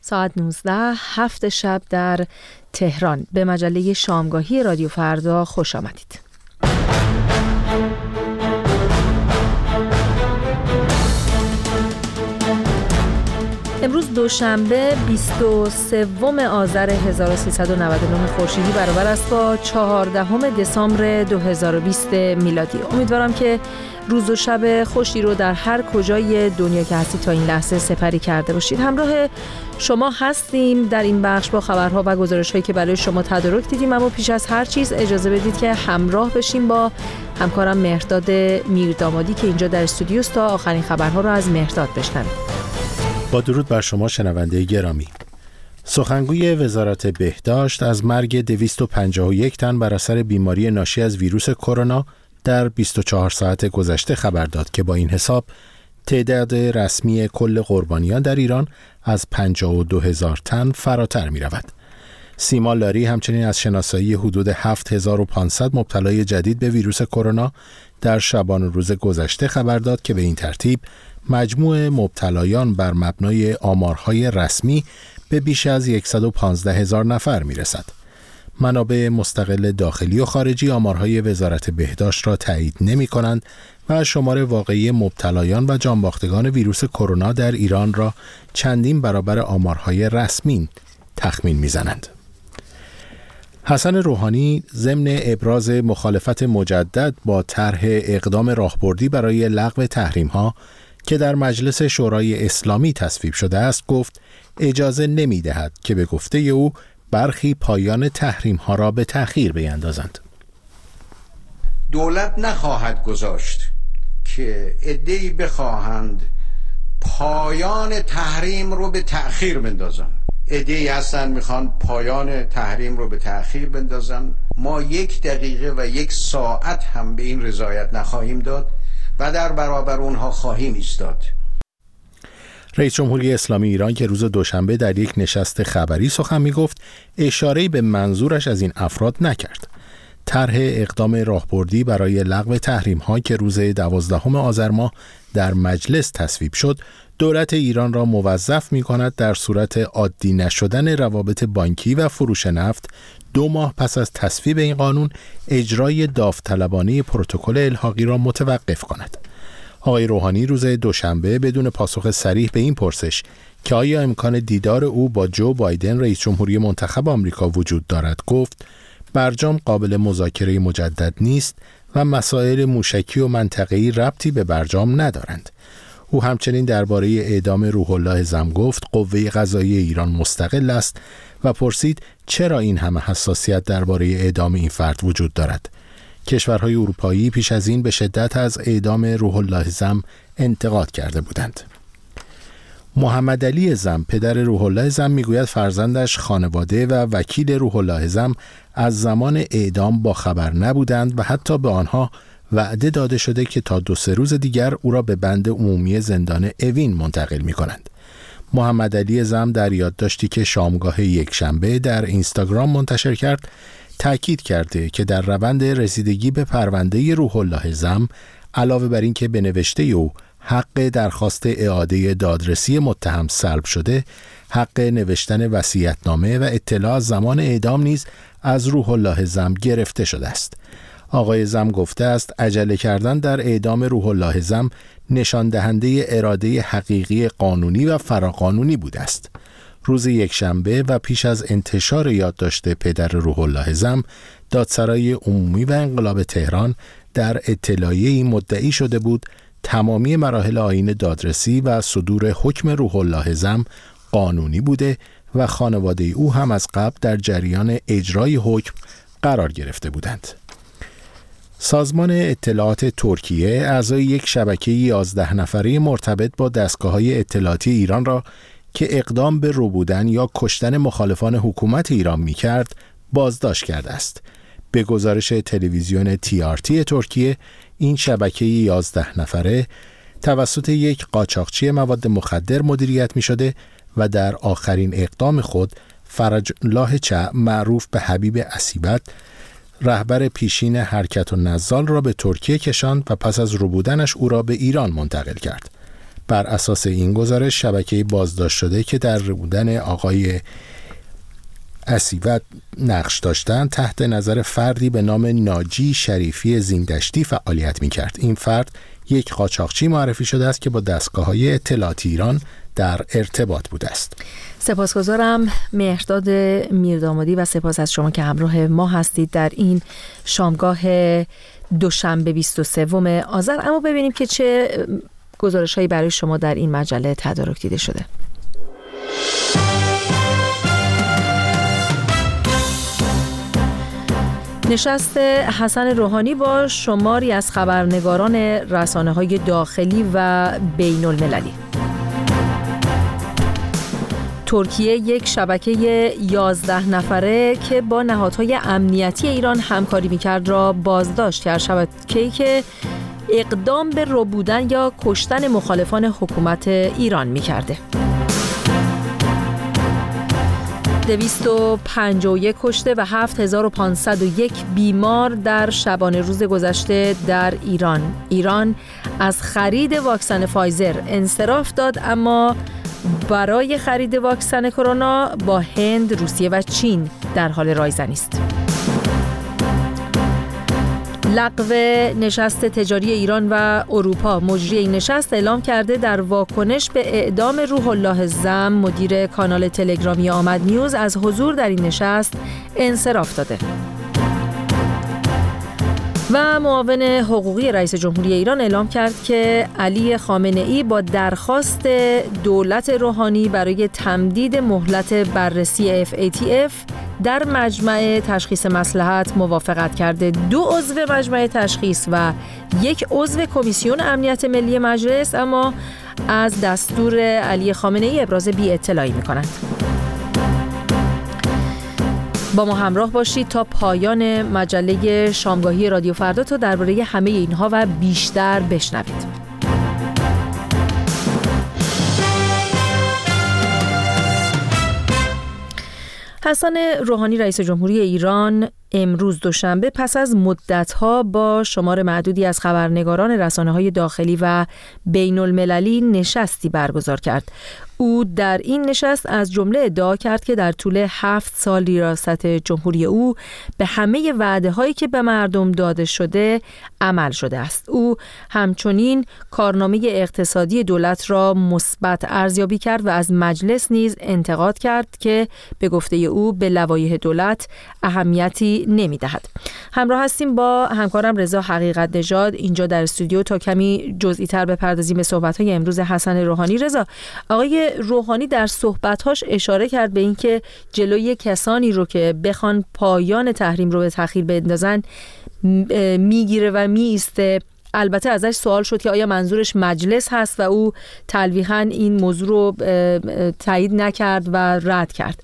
ساعت 19 7 شب در تهران. به مجله شامگاهی رادیو فردا خوش آمدید. امروز دوشنبه 23 آذر 1399 خورشیدی برابر است با 14 دسامبر 2020 میلادی. امیدوارم که روز و شب خوشی رو در هر کجای دنیا که هستید تا این لحظه سپری کرده باشید. همراه شما هستیم در این بخش با خبرها و گزارش‌هایی که برای شما تدارک دیدیم، اما پیش از هر چیز اجازه بدید که همراه بشیم با همکارم مهرداد میردامادی که اینجا در استودیو است تا آخرین خبرها رو از مهرداد بشنویم. با درود بر شما شنونده گرامی. سخنگوی وزارت بهداشت از مرگ 251 تن بر اثر بیماری ناشی از ویروس کرونا در 24 ساعت گذشته خبر داد که با این حساب تعداد رسمی کل قربانیان در ایران از 52,000 تن فراتر می رود. سیما لاری همچنین از شناسایی حدود 7,500 مبتلای جدید به ویروس کرونا در شبان روز گذشته خبر داد که به این ترتیب مجموع مبتلایان بر مبنای آمارهای رسمی به بیش از 115,000 نفر می رسد. منابع مستقل داخلی و خارجی آمارهای وزارت بهداشت را تایید نمی کنند و شمار واقعی مبتلایان و جانباختگان ویروس کرونا در ایران را چندین برابر آمارهای رسمی تخمین می زنند. حسن روحانی ضمن ابراز مخالفت مجدد با طرح اقدام راهبردی برای لغو تحریم‌ها که در مجلس شورای اسلامی تصویب شده است گفت اجازه نمی دهد که به گفته او برخی پایان تحریم‌ها را به تأخیر بیندازند. دولت نخواهد گذاشت که عده‌ای بخواهند پایان تحریم رو به تأخیر بندازن. عده‌ای هستن میخوان پایان تحریم رو به تأخیر بندازن. ما 1 دقیقه و 1 ساعت هم به این رضایت نخواهیم داد و در برابر اونها خواهیم ایستاد. رئیس جمهوری اسلامی ایران که روز دوشنبه در یک نشست خبری سخن می‌گفت، اشاره‌ای به منظورش از این افراد نکرد. طرح اقدام راهبردی برای لغو تحریم‌ها که روز 12 آذر ماه در مجلس تصویب شد، دولت ایران را موظف می‌کند در صورت عادی نشدن روابط بانکی و فروش نفت 2 ماه پس از تصویب این قانون اجرای داوطلبانه پروتکل الحاقی را متوقف کند. آقای روحانی روز دوشنبه بدون پاسخ صریح به این پرسش که آیا امکان دیدار او با جو بایدن رئیس جمهوری منتخب آمریکا وجود دارد گفت برجام قابل مذاکره مجدد نیست و مسائل موشکی و منطقه‌ای ربطی به برجام ندارند. او همچنین درباره اعدام روح الله زم گفت قوه قضاییه ایران مستقل است و پرسید چرا این همه حساسیت درباره اعدام این فرد وجود دارد. کشورهای اروپایی پیش از این به شدت از اعدام روح الله زم انتقاد کرده بودند. محمد علی زم پدر روح الله زم میگوید فرزندش، خانواده و وکیل روح الله زم از زمان اعدام با خبر نبودند و حتی به آنها وعده داده شده که تا 2-3 روز دیگر او را به بند عمومی زندان اوین منتقل می کنند. محمد علی زم در یادداشتی که شامگاه یکشنبه در اینستاگرام منتشر کرد تأکید کرده که در روند رسیدگی به پرونده روح الله زم علاوه بر این که به نوشته او حق درخواست اعاده دادرسی متهم سلب شده، حق نوشتن وصیت‌نامه و اطلاع از زمان اعدام نیز از روح الله زم گرفته شده است. آقای زم گفته است عجله کردن در اعدام روح الله زم نشان دهنده اراده حقیقی قانونی و فراقانونی بوده است. روز یکشنبه و پیش از انتشار یادداشت پدر روح الله زم، دادسرای عمومی و انقلاب تهران در اطلاعیه‌ای مدعی شده بود تمامی مراحل آیین دادرسی و صدور حکم روح الله زم قانونی بوده و خانواده او هم از قبل در جریان اجرای حکم قرار گرفته بودند. سازمان اطلاعات ترکیه اعضای یک شبکه 11 نفره مرتبط با دستگاه‌های اطلاعاتی ایران را که اقدام به ربودن یا کشتن مخالفان حکومت ایران می‌کرد بازداشت کرده است. به گزارش تلویزیون TRT ترکیه، این شبکه 11 نفره توسط یک قاچاقچی مواد مخدر مدیریت می‌شده و در آخرین اقدام خود فرج الله چه معروف به حبیب اسیبت رهبر پیشین حرکت النزال را به ترکیه کشاند و پس از ربودنش او را به ایران منتقل کرد. بر اساس این گزارش شبکه بازداشت شده که در بودن آقای اسیوت نقش داشتند تحت نظر فردی به نام ناجی شریفی زیندشتی فعالیت می‌کرد. این فرد یک قاچاقچی معرفی شده است که با دستگاه‌های اطلاعاتی ایران در ارتباط بوده است. سپاسگزارم مهرداد میردامادی و سپاس از شما که همراه ما هستید در این شامگاه دوشنبه 23 آذر. اما ببینیم که چه گزارش‌هایی برای شما در این مجله تدارک دیده شده. نشست حسن روحانی با شماری از خبرنگاران رسانه‌های داخلی و بین المللی. ترکیه یک شبکه 11 نفره که با نهادهای امنیتی ایران همکاری می‌کرد را بازداشت کرد. شبکه‌ای که اقدام به ربودن یا کشتن مخالفان حکومت ایران می‌کرده. 251 کشته و 7501 بیمار در شبانه روز گذشته در ایران از خرید واکسن فایزر انصراف داد، اما برای خرید واکسن کرونا با هند، روسیه و چین در حال رایزنی است. لغو نشست تجاری ایران و اروپا. مجری این نشست اعلام کرده در واکنش به اعدام روح الله زم مدیر کانال تلگرامی آمد نیوز از حضور در این نشست انصراف داده. و معاون حقوقی رئیس جمهوری ایران اعلام کرد که علی خامنه‌ای با درخواست دولت روحانی برای تمدید مهلت بررسی FATF در مجمع تشخیص مصلحت موافقت کرده. 2 عضو مجمع تشخیص و 1 عضو کمیسیون امنیت ملی مجلس اما از دستور علی خامنه‌ای ابراز بی‌اطلاعی می‌کنند. با ما همراه باشید تا پایان مجله شامگاهی رادیو فردا تا درباره همه اینها و بیشتر بشنوید. حسن روحانی رئیس جمهوری ایران امروز دوشنبه پس از مدت‌ها با شمار معدودی از خبرنگاران رسانه‌های داخلی و بین المللی نشستی برگزار کرد. او در این نشست از جمله ادعا کرد که در طول 7 سال ریاست جمهوری او به همه وعده‌هایی که به مردم داده شده عمل شده است. او همچنین کارنامه اقتصادی دولت را مثبت ارزیابی کرد و از مجلس نیز انتقاد کرد که به گفته او به لوایح دولت اهمیتی نمی‌دهد. همراه هستیم با همکارم رضا حقیقت نژاد اینجا در استودیو تا کمی جزئی‌تر بپردازیم به صحبت‌های امروز حسن روحانی. رضا، آقای روحانی در صحبت‌هاش اشاره کرد به اینکه جلوی کسانی رو که بخوان پایان تحریم رو به تأخیر بندازن میگیره و میایسته. البته ازش سوال شد که آیا منظورش مجلس هست و او تلویحاً این موضوع رو تایید نکرد و رد کرد.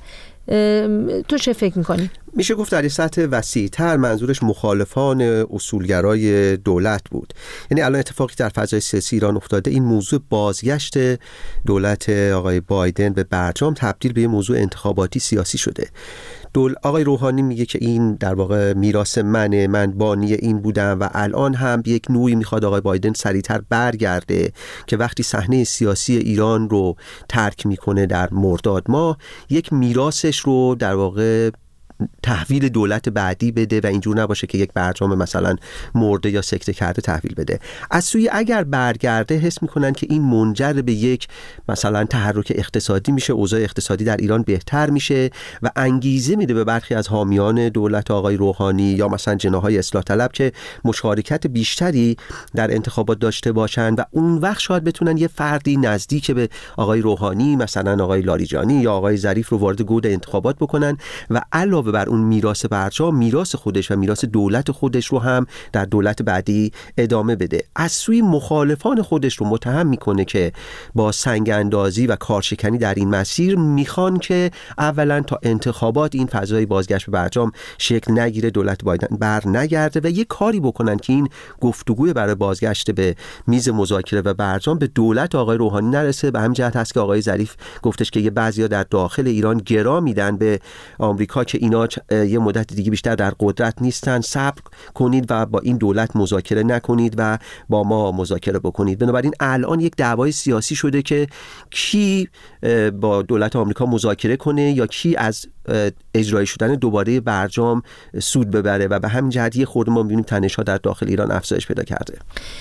تو چه فکر می‌کنی؟ میشه گفت در سطح وسیع‌تر منظورش مخالفان اصولگرای دولت بود. یعنی الان اتفاقی در فضای سیاسی ایران افتاده، این موضوع بازگشت دولت آقای بایدن به برجام تبدیل به موضوع انتخاباتی سیاسی شده. آقای روحانی میگه که این در واقع میراث من بانی این بودم و الان هم یک نوعی میخواد آقای بایدن سریعتر برگرده که وقتی صحنه سیاسی ایران رو ترک میکنه در مرداد ماه، یک میراثش رو در واقع تحویل دولت بعدی بده و اینجور نباشه که یک برجام مثلا مرده یا سکته کرده تحویل بده. از سوی اگر برگرده حس میکنن که این منجر به یک مثلا تحرک اقتصادی میشه، اوضاع اقتصادی در ایران بهتر میشه و انگیزه میده به برخی از حامیان دولت آقای روحانی یا مثلا جناحهای اصلاح طلب که مشارکت بیشتری در انتخابات داشته باشن و اون وقت شاید بتونن یه فردی نزدیک به آقای روحانی مثلا آقای لاریجانی یا آقای ظریف رو وارد گود انتخابات بکنن و علاوه بر اون میراث برجام، میراث خودش و میراث دولت خودش رو هم در دولت بعدی ادامه بده. از سوی مخالفان خودش رو متهم میکنه که با سنگ اندازی و کارشکنی در این مسیر میخوان که اولا تا انتخابات این فضای بازگشت به برجام شکل نگیره، دولت بایدن بر نگرده و یه کاری بکنن که این گفتگوی برای بازگشت به میز مذاکره و برجام به دولت آقای روحانی نرسه. به همین جهت هست که آقای ظریف گفتش که یه بعضیا در داخل ایران گرا میدن به آمریکا که اینا اینا یه مدت دیگه بیشتر در قدرت نیستن، صبر کنید و با این دولت مذاکره نکنید و با ما مذاکره بکنید. بنابراین الان یک دعوای سیاسی شده که کی با دولت آمریکا مذاکره کنه یا کی از اجرایی شدن دوباره برجام سود ببره و به همین جهت یه خورده ما می‌بینیم تنش‌ها در داخل ایران افزایش پیدا کرده.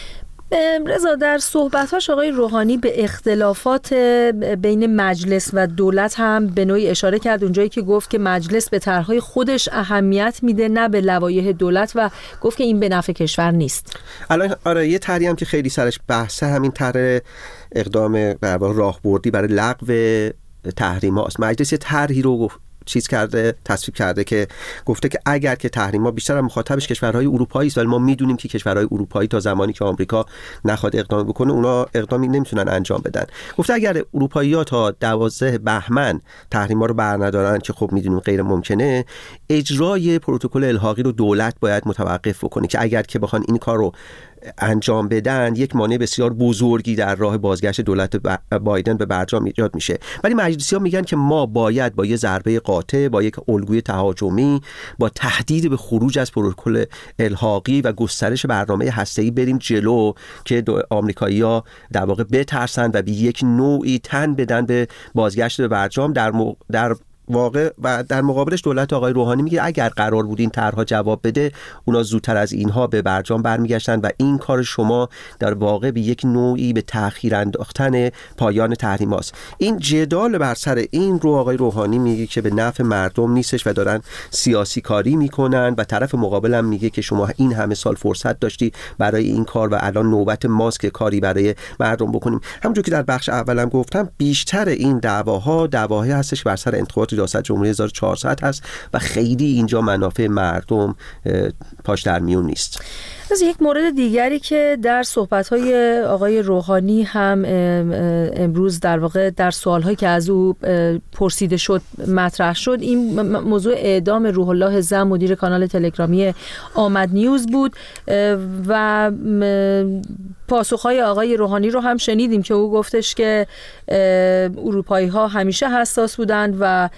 رضا، در صحبت‌هاش آقای روحانی به اختلافات بین مجلس و دولت هم به نوعی اشاره کرد، اونجایی که گفت که مجلس به طرح‌های خودش اهمیت میده نه به لوایح دولت و گفت که این به نفع کشور نیست. الان آره یه طرحی هم که خیلی سرش بحثه همین طرح اقدام در واقع راهبردی برای لغو تحریم هاست. مجلس یه طرحی رو تصویب کرده که گفته که اگر که تحریم‌ها بیشتر مخاطبش کشورهای اروپایی است، ولی ما میدونیم که کشورهای اروپایی تا زمانی که آمریکا نخواد اقدام بکنه اونا اقدامی نمیتونن انجام بدن. گفته اگر اروپایی‌ها تا 12 بهمن تحریم‌ها رو برندارن که خب میدونیم غیر ممکنه، اجرای پروتکل الحاقی رو دولت باید متوقف بکنه که اگر که بخوان این کار رو انجام بدن یک مانع بسیار بزرگی در راه بازگشت دولت بایدن به برجام ایجاد میشه. ولی مجلسی‌ها میگن که ما باید با یه ضربه قاطع، با یک الگوی تهاجمی، با تهدید به خروج از پروتکل الحاقی و گسترش برنامه هسته‌ای بریم جلو که آمریکایی‌ها در واقع بترسن و به یک نوعی تن بدن به بازگشت به برجام. در واقع و در مقابلش دولت آقای روحانی میگه اگر قرار بود این طرح‌ها جواب بده اونا زودتر از اینها به برجام برمیگشتن و این کار شما در واقع به یک نوعی به تأخیر انداختن پایان تحریم هاست. این جدال بر سر این رو آقای روحانی میگه که به نفع مردم نیستش و دارن سیاسی کاری میکنن و طرف مقابل هم میگه که شما این همه سال فرصت داشتی برای این کار و الان نوبت ماست که کاری برای مردم بکنیم. همونجور که در بخش اولم گفتم بیشتر این دعواهای هستش بر سر انتخابات ریاست جمهوری 1400 هست و خیلی اینجا منافع مردم پاش در میون نیست. از یک مورد دیگری که در صحبت‌های آقای روحانی هم امروز در واقع در سوال‌هایی که از او پرسیده شد مطرح شد، این موضوع اعدام روح الله زم مدیر کانال تلگرامی آمد نیوز بود و پاسخ‌های آقای روحانی رو هم شنیدیم که او گفتش که اروپایی‌ها همیشه حساس بودند و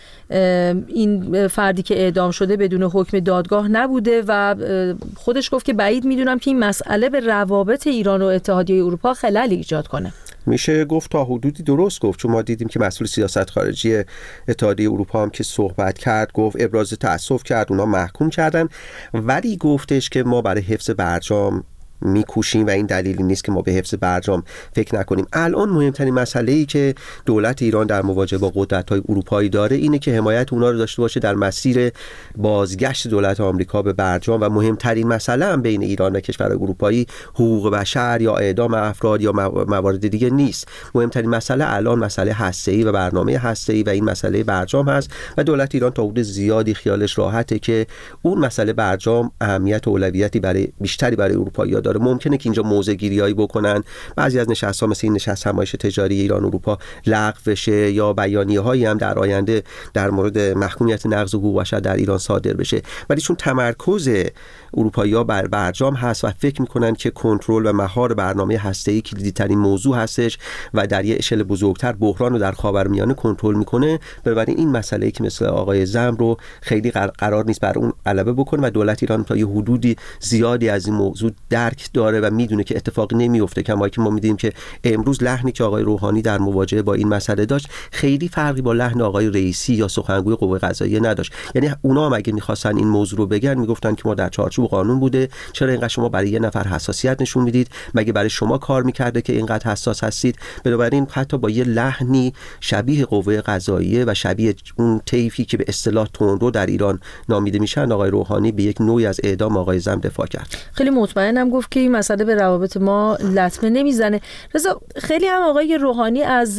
این فردی که اعدام شده بدون حکم دادگاه نبوده و خودش گفت که بعید میدونم که این مسئله به روابط ایران و اتحادیه اروپا خلل ایجاد کنه. میشه گفت تا حدودی درست گفت، چون ما دیدیم که مسئول سیاست خارجی اتحادیه اروپا هم که صحبت کرد گفت ابراز تأسف کرد، اونا محکوم کردن، ولی گفتش که ما برای حفظ برجام میکوشیم و این دلیلی نیست که ما به حفظ برجام فکر نکنیم. الان مهمترین مسئله‌ای که دولت ایران در مواجهه با قدرت‌های اروپایی داره اینه که حمایت اونا رو داشته باشه در مسیر بازگشت دولت آمریکا به برجام و مهمترین مسئله هم بین ایران و کشورهای اروپایی حقوق بشر یا اعدام افراد یا موارد دیگه نیست. مهمترین مسئله الان مسئله هسته‌ای و برنامه هسته‌ای و این مسئله برجام هست و دولت ایران تا حدود زیادی خیالش راحته که اون مسئله برجام اهمیت و اولویتی بیشتری برای اروپایی‌ها داره. ممکنه که اینجا موضع گیریایی بکنن، بعضی از نشست‌ها مثل این نشست همایش تجاری ایران اروپا لغو بشه یا بیانیه‌هایی هم در آینده در مورد محکومیت نقض حقوق بشر در ایران صادر بشه، ولی چون تمرکز اروپایی‌ها بر برجام هست و فکر می‌کنن که کنترل و مهار برنامه هسته‌ای کلیدی‌ترین موضوع هستش و در یه اشل بزرگتر بحران رو در خاورمیانه کنترل می‌کنه، بنابراین این مسئله‌ای که مثل آقای زم رو خیلی قرار نیست بر اون غلبه بکنه و دولت ایران تا یه حدودی زیادی از این موضوع درک داره و میدونه که اتفاقی نمیفته. کما که ما میدونیم که امروز لحنی که آقای روحانی در مواجهه با این مسئله داشت خیلی فرقی با لحن آقای رئیسی یا سخنگوی قوه قضاییه نداشت. یعنی اونا هم اگه می‌خواستن این موضوع رو بگن میگفتن که ما در چارچوب قانون بوده، چرا اینقدر شما برای یه نفر حساسیت نشون میدید؟ مگه برای شما کار میکرده که اینقدر حساس هستید؟ بنابراین حتی با یه لحنی شبیه قوه قضاییه و شبیه اون طیفی که به اصطلاح تندرو در ایران نامیده میشن، آقای روحانی به یک نوعی از اعدام آقای زم دفاع کرد. خیلی مطمئنم گفت که این مسئله به روابط ما لطمه نمیزنه. رضا، خیلی هم آقای روحانی از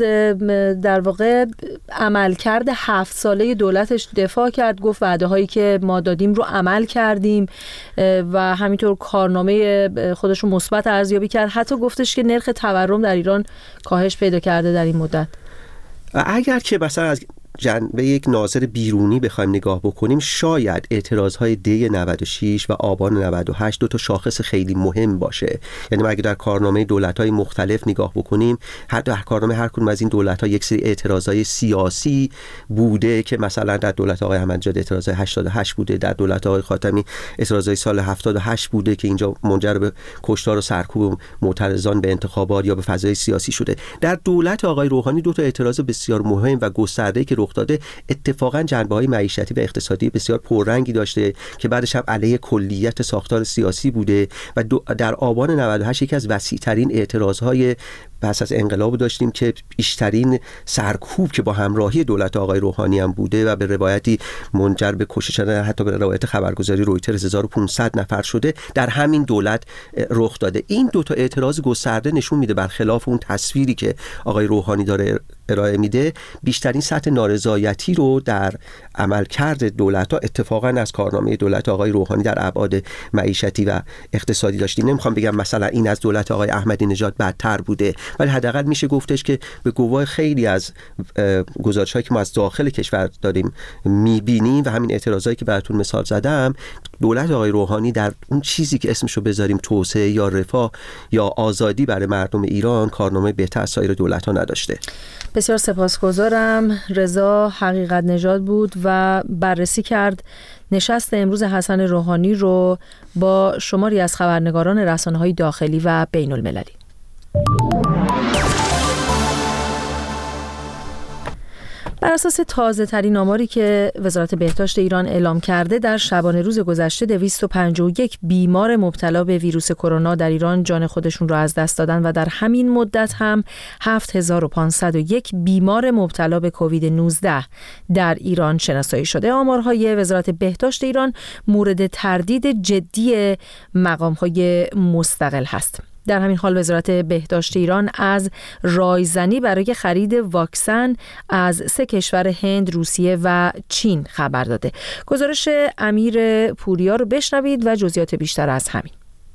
در واقع عملکرد 7 ساله دولتش دفاع کرد، گفت وعده هایی که ما دادیم رو عمل کردیم و همینطور کارنامه خودش رو مثبت ارزیابی کرد. حتی گفتش که نرخ تورم در ایران کاهش پیدا کرده در این مدت. اگر که مثلا از جنبه یک ناظر بیرونی بخوایم نگاه بکنیم، شاید اعتراضهای دی 96 و آبان 98 دو تا شاخص خیلی مهم باشه. یعنی ما اگه در کارنامه دولت‌های مختلف نگاه بکنیم، در کارنامه هر کدوم از این دولت‌ها یک سری اعتراضهای سیاسی بوده که مثلا در دولت آقای احمدی‌نژاد اعتراضهای 88 بوده، در دولت آقای خاتمی اعتراضهای سال 78 بوده که اینجا منجر به کشتار و سرکوب معترضان به انتخابات یا به فضای سیاسی شده. در دولت آقای روحانی دو تا اعتراض بسیار مهم و گسترده‌ای که رخ داده اتفاقا جنبه‌های معیشتی و اقتصادی بسیار پررنگی داشته که بعدش هم علیه کلیت ساختار سیاسی بوده و در آبان 98 یکی از وسیع‌ترین اعتراضهای پس از انقلاب داشتیم که بیشترین سرکوب که با همراهی دولت آقای روحانی هم بوده و به روایتی منجر به کشته شدن، حتی به روایت خبرگزاری رویترز 1500 نفر شده، در همین دولت رخ داده. این دو تا اعتراض گسترده نشون میده برخلاف اون تصویری که آقای روحانی داره ارائه میده، بیشترین سطح نارضایتی رو در عملکرد دولت‌ها اتفاقاً از کارنامه دولت آقای روحانی در ابعاد معیشتی و اقتصادی داشتیم. نمیخوام بگم مثلا این از دولت آقای احمدی نژاد بدتر بوده، ولی حداقل میشه گفتش که به گواه خیلی از گزارش‌هایی که ما از داخل کشور داریم میبینیم و همین اعتراضایی که براتون مثال زدم، دولت آقای روحانی در اون چیزی که اسمشو بذاریم توسعه یا رفاه یا آزادی برای مردم ایران کارنامه بهتر از سایر دولت‌ها نداشته. بسیار سپاسگزارم. رضا حقیقت نژاد بود و بررسی کرد نشست امروز حسن روحانی رو با شماری از خبرنگاران رسانه‌های داخلی و بین المللی. بر اساس تازه ترین آماری که وزارت بهداشت ایران اعلام کرده، در شبانه روز گذشته 251 بیمار مبتلا به ویروس کرونا در ایران جان خودشون را از دست دادن و در همین مدت هم 7501 بیمار مبتلا به کووید 19 در ایران شناسایی شده. آمارهای وزارت بهداشت ایران مورد تردید جدی مقام‌های مستقل هست. در همین حال وزارت بهداشت ایران از رایزنی برای خرید واکسن از 3 کشور هند، روسیه و چین خبر داده. گزارش امیر پوریا رو بشنوید و جزئیات بیشتر از همین.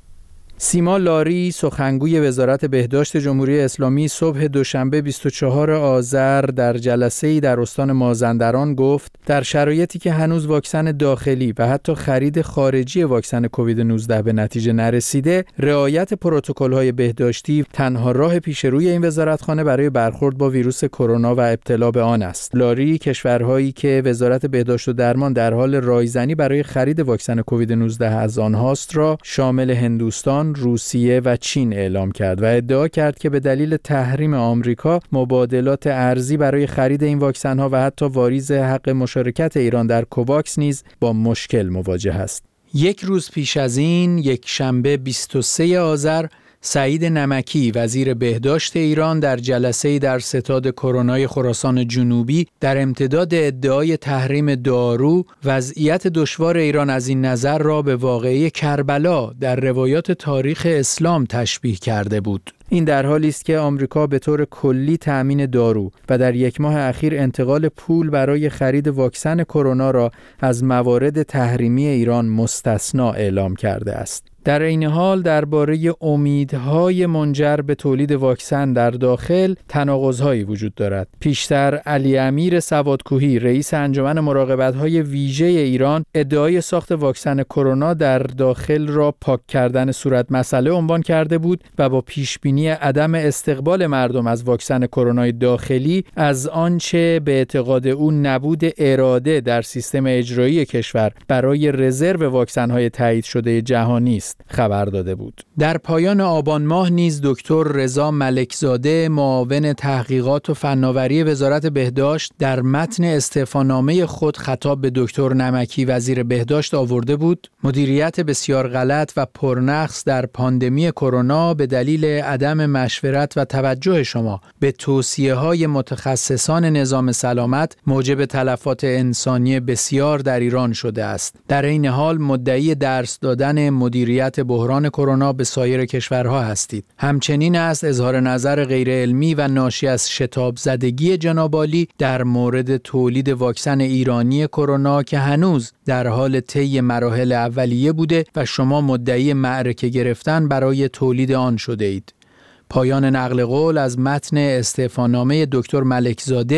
سیما لاری، سخنگوی وزارت بهداشت جمهوری اسلامی، صبح دوشنبه 24 آذر در جلسه‌ای در استان مازندران گفت در شرایطی که هنوز واکسن داخلی و حتی خرید خارجی واکسن کووید 19 به نتیجه نرسیده، رعایت پروتکل‌های بهداشتی تنها راه پیش روی این وزارتخانه برای برخورد با ویروس کرونا و ابتلا به آن است. لاری کشورهایی که وزارت بهداشت و درمان در حال رایزنی برای خرید واکسن کووید 19 از آنهاست را شامل هندوستان، روسیه و چین اعلام کرد و ادعا کرد که به دلیل تحریم آمریکا مبادلات ارزی برای خرید این واکسن‌ها و حتی واریز حق مشارکت ایران در کوواکس نیز با مشکل مواجه است. یک روز پیش از این، یک شنبه 23 آذر، سعید نمکی وزیر بهداشت ایران در جلسه‌ای در ستاد کرونای خراسان جنوبی در امتداد ادعای تحریم دارو وضعیت دشوار ایران از این نظر را به واقعه کربلا در روایات تاریخ اسلام تشبیه کرده بود. این در حالی است که آمریکا به طور کلی تأمین دارو و در یک ماه اخیر انتقال پول برای خرید واکسن کرونا را از موارد تحریمی ایران مستثنا اعلام کرده است. در این حال درباره امیدهای منجر به تولید واکسن در داخل تناقض‌هایی وجود دارد. پیشتر علی امیر سوادکوهی رئیس انجمن مراقبت‌های ویژه ایران ادعای ساخت واکسن کرونا در داخل را پاک کردن صورت مسئله عنوان کرده بود و با پیشبینی عدم استقبال مردم از واکسن کرونا داخلی از آنچه به اعتقاد او نبود اراده در سیستم اجرایی کشور برای رزرو واکسن‌های تایید شده جهانی است خبر داده بود. در پایان آبان ماه نیز دکتر رضا ملکزاده معاون تحقیقات و فناوری وزارت بهداشت در متن استعفانامه خود خطاب به دکتر نمکی وزیر بهداشت آورده بود مدیریت بسیار غلط و پرنقص در پاندمی کرونا به دلیل عدم مشورت و توجه شما به توصیه‌های متخصصان نظام سلامت موجب تلفات انسانی بسیار در ایران شده است. در این حال مدعی درس دادن مدیریت بحران کرونا به سایر کشورها هستید. همچنین است اظهار نظر غیر علمی و ناشی از شتاب زدگی جناب عالی در مورد تولید واکسن ایرانی کرونا که هنوز در حال طی مراحل اولیه بوده و شما مدعی معرکه گرفتن برای تولید آن شده اید. پایان نقل قول از متن استعفانامه دکتر ملکزاده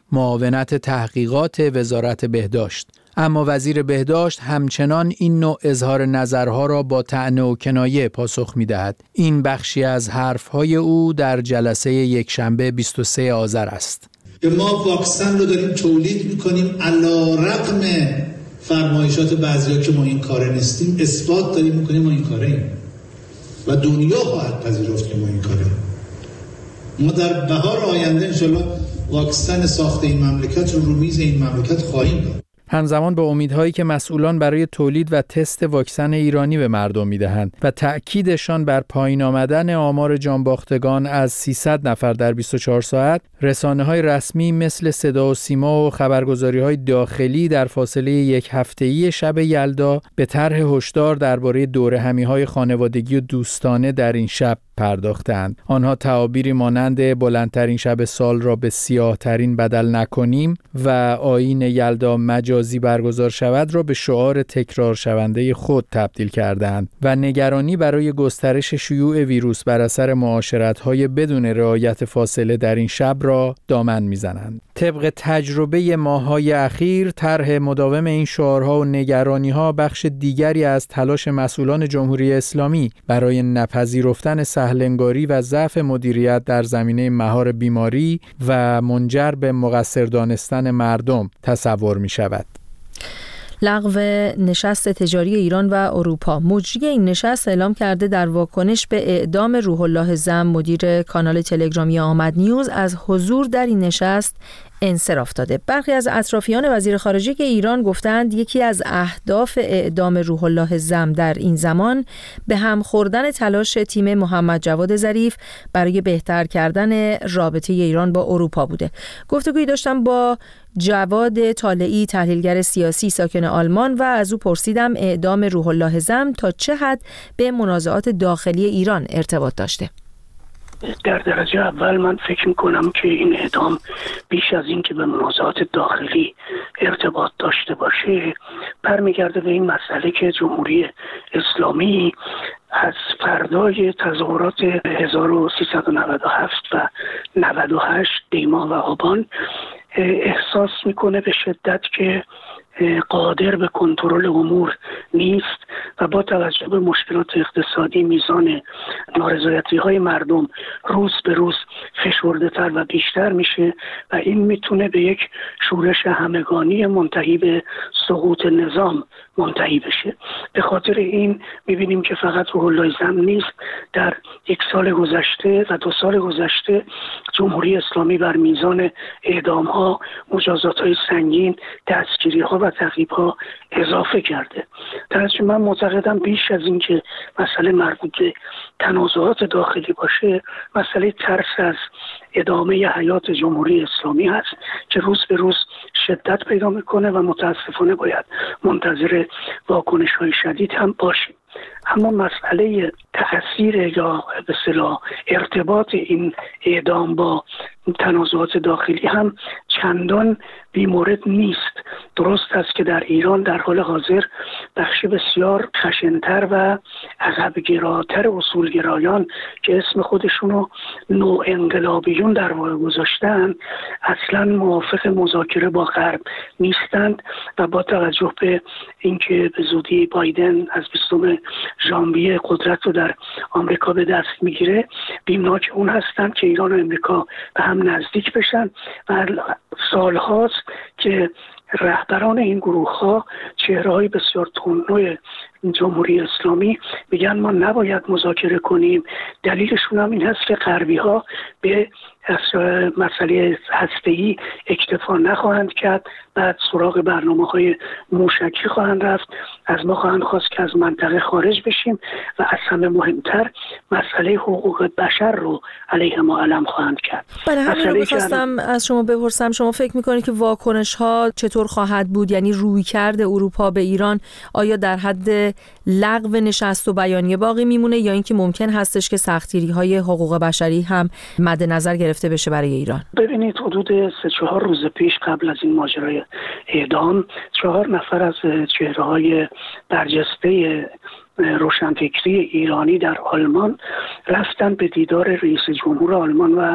معاونت تحقیقات وزارت بهداشت. اما وزیر بهداشت همچنان این نوع اظهار نظرها را با طعنه و کنایه پاسخ می‌دهد. این بخشی از حرف‌های او در جلسه یکشنبه 23 آذر است. ما واکسن رو داریم تولید می‌کنیم علی‌رغم فرمایشات بعضیا که ما این کاره نیستیم، اثبات داریم می‌کنیم ما این کاره‌ایم و دنیا خواهد پذیرفت که ما این کاره‌ایم. ما در بهار آینده انشالله واکسن ساخت این مملکت رو میز این مملکت خواهیم داد. همزمان با امیدهایی که مسئولان برای تولید و تست واکسن ایرانی به مردم میدهند و تأکیدشان بر پایین آمدن آمار جانباختگان از 300 نفر در 24 ساعت، رسانه‌های رسمی مثل صدا و سیما و خبرگزاری‌های داخلی در فاصله یک هفته‌ای شب یلدا به طرح هشدار درباره دورهمی‌های خانوادگی و دوستانه در این شب پرداختند. آنها تعابیری مانند بلندترین شب سال را به سیاه‌ترین بدل نکنیم و آیین یلدا مجازی برگزار شود را به شعار تکرار شونده خود تبدیل کردند و نگرانی برای گسترش شیوع ویروس بر اثر معاشرت‌های بدون رعایت فاصله در این شب را دامن می‌زنند. طبق تجربه ماه‌های اخیر، طرح مداوم این شعارها و نگرانی‌ها بخش دیگری از تلاش مسئولان جمهوری اسلامی برای نپذیرفتن سهلنگاری و ضعف مدیریت در زمینه مهار بیماری و منجر به مقصر دانستن مردم تصور می شود. لغو نشست تجاری ایران و اروپا. مجری این نشست اعلام کرده در واکنش به اعدام روح الله زم مدیر کانال تلگرامی آمد نیوز از حضور در این نشست انصراف داده. برخی از اطرافیان وزیر خارجه ایران گفتند یکی از اهداف اعدام روح الله زم در این زمان به هم خوردن تلاش تیم محمد جواد ظریف برای بهتر کردن رابطه ایران با اروپا بوده. گفتگویی داشتم با جواد طالعی، تحلیلگر سیاسی ساکن آلمان، و از او پرسیدم اعدام روح الله زم تا چه حد به منازعات داخلی ایران ارتباط داشته. در درجه اول من فکر میکنم که این اعدام بیش از این که به منازعات داخلی ارتباط داشته باشه برمیگرده به این مسئله که جمهوری اسلامی از فردای تظاهرات 1397 و 98 دیما و آبان احساس میکنه به شدت که قادر به کنترل امور نیست و با توجه به مشکلات اقتصادی میزان نارضایتی‌های مردم روز به روز فشرده‌تر و بیشتر میشه و این میتونه به یک شورش همگانی منتهی به سقوط نظام منتهی بشه. به خاطر این میبینیم که فقط روح الله زم نیست، در یک سال گذشته و 2 سال گذشته جمهوری اسلامی بر میزان اعدام‌ها، مجازات‌های سنگین، دستگیری‌ها و تعقیب‌ها اضافه کرده. در نتیجه من معتقدم بیش از این که مسئله مربوط به تنازعات داخلی باشه، مسئله ترس از ادامه حیات جمهوری اسلامی هست که روز به روز شدت پیدا میکنه و متاسفانه باید منتظر واکنش‌های شدید هم باشیم. اما مسئله تأثیر یا به اصطلاح ارتباط این اعدام با تنازعات داخلی هم چندان بی‌مورد نیست. درست است که در ایران در حال حاضر بخش بسیار خشن‌تر و عقب‌گراتر اصولگرایان که اسم خودشونو نو انقلابیون در واقع گذاشتن اصلا موافق مذاکره با غرب نیستند و با توجه به اینکه به زودی بایدن از 20 ژانویه قدرت رو در آمریکا به دست میگیره، بیمناک اون هستند که ایران و امریکا به هم نزدیک بشن و سالهاست که رهبران این گروه‌ها چهره‌های بسیار تندروی جمهوری اسلامی میگن ما نباید مذاکره کنیم. دلیلشون هم این هست که غربی‌ها به مسئله هسته‌ای اکتفا نخواهند کرد، بعد سراغ برنامه‌های موشکی خواهند رفت، از ما خواهند خواست که از منطقه خارج بشیم و از همه مهمتر مسئله حقوق بشر رو علیه ما علم خواهند کرد. برای همین رو می‌خواستم از شما بپرسم، شما فکر می‌کنید که واکنش‌ها چطور خواهد بود؟ یعنی رویکرد اروپا به ایران آیا در حد لغو نشست و بیانیه باقی میمونه یا اینکه ممکن هستش که سختگیری‌های حقوق بشری هم مد نظر گرفته بشه برای ایران؟ ببینید حدود 3-4 روز پیش قبل از این ماجرای اعدام 4 نفر از چهره‌های برجسته روشنفکری ایرانی در آلمان رفتن به دیدار رئیس جمهور آلمان و